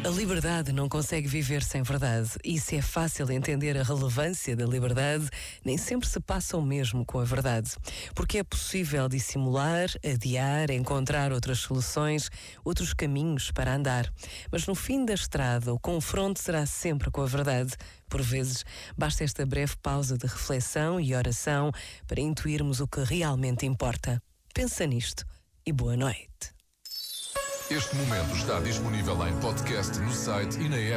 liberdade não consegue viver sem verdade, e se é fácil entender a relevância da liberdade, nem sempre se passa o mesmo com a verdade. Porque é possível dissimular, adiar, encontrar outras soluções, outros caminhos para andar. Mas no fim da estrada, o confronto será sempre com a verdade. Por vezes, basta esta breve pausa de reflexão e oração para intuirmos o que realmente importa. Pensa nisto e boa noite. Este momento está disponível em podcast no site e na app.